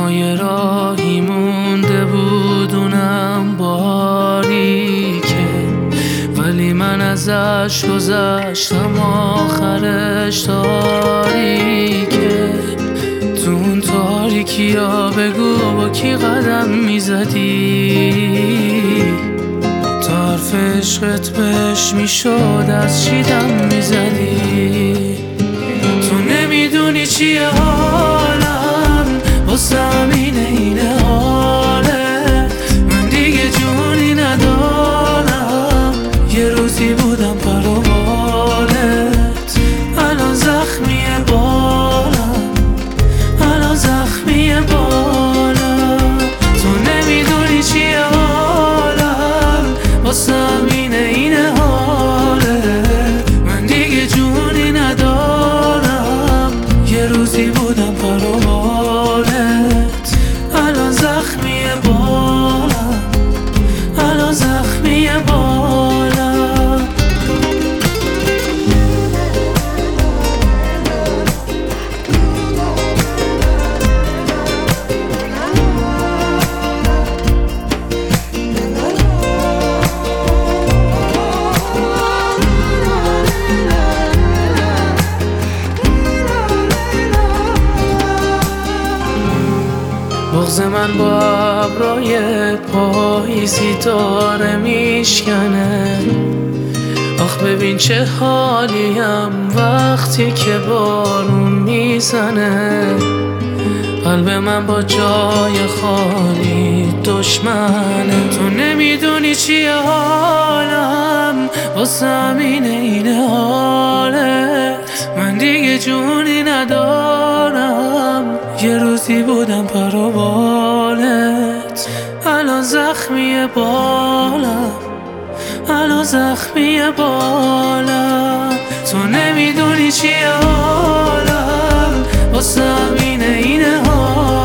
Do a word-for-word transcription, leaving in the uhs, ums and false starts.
ما یه راهی مونده بود اونم باریکه، ولی من ازش گذشتم آخرش تاریکه. تو اون تاریکی ها بگو با کی قدم میزدی، تا حرف عشقت بهش میشد از چی دم میزدی. تو نمیدونی چیه حالم، واسه همینه اینه حاله. من دیگه جونی ندارم، یه روزی بودم پر و بالت، الان زخمیه بالم، الان زخمیه بالم. تو نمیدونی چیه حالم، واسه همینه اینه حاله. من دیگه جونی ندارم، یه روزی بودم پر و بالت، الان زخمیه بالم، الان زخمیه بالم. بغض من با ابرای پاییزی داره میشکنه. آخ ببین چه حالیم وقتی که بارون میزنه. قلب من با جای خالی دشمنه. تو نمیدونی چیه حالم، واسه همینه اینه حالت. من دیگه جونی ندارم، یه روزی بودم پر و بالت، الان زخمیه بالم، الان زخمیه بالم. تو نمیدونی چیه حالم، واسه همینه اینه حالم.